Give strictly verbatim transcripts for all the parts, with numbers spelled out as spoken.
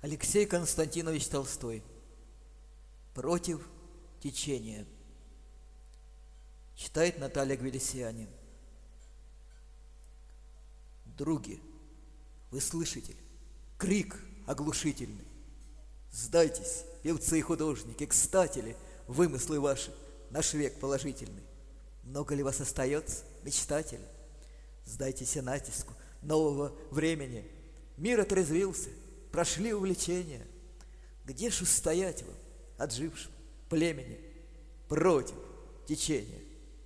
Алексей Константинович Толстой. Против течения. Читает Наталья Гвелесианин. Други, вы слышите? Крик оглушительный. Сдайтесь, певцы и художники, кстати ли, вымыслы ваши, наш век положительный. Много ли вас остается, мечтатели? Сдайтесь натиску нового времени. Мир отрезвился, прошли увлечения. Где ж устоять вам, отжившим племени, против течения?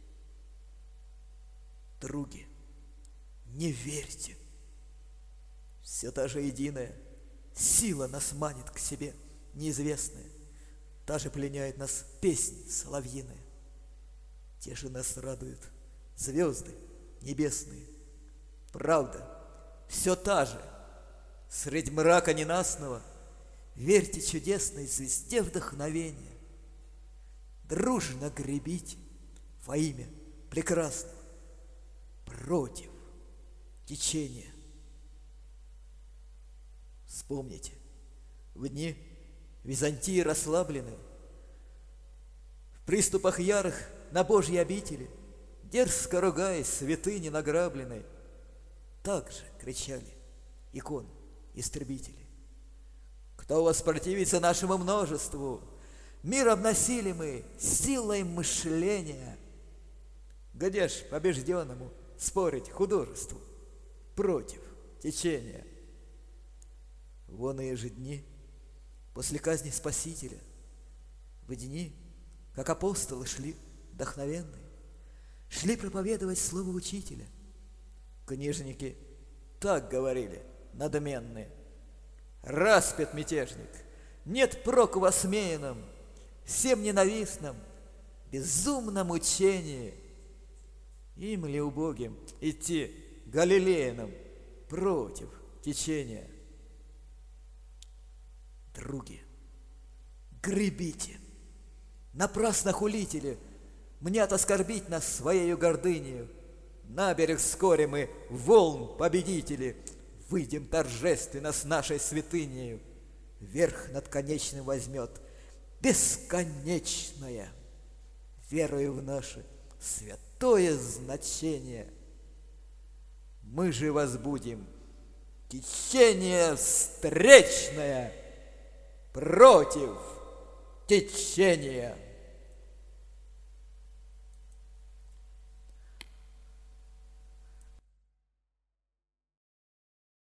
Други, не верьте. Все та же единая сила нас манит к себе, неизвестная. Та же пленяет нас песни соловьиные. Те же нас радуют звезды небесные. Правда, все та же. Средь мрака ненастного верьте чудесной звезде вдохновения. Дружно гребите во имя прекрасного против течения. Вспомните, в дни Византии расслабленные, в приступах ярых на Божьи обители, дерзко ругаясь святыни награбленной, так же кричали икон истребители. Кто воспротивится нашему множеству, мир обносили мы силой мышления. Где ж побежденному спорить художеству против течения? Вон и же дни после казни Спасителя, в дни, как апостолы шли вдохновенные, шли проповедовать слово учителя. Книжники так говорили, надменные: распят мятежник, нет проку в осмеянном, всем ненавистном, безумном учении. Им ли убогим идти галилеяном против течения? Други, гребите, напрасно хулители, мнят оскорбить нас своею гордынею. На берег вскоре мы, волн победители, выйдем торжественно с нашей святынею. Верх над конечным возьмет бесконечное, верою в наше святое значение. Мы же возбудим течение встречное против течения.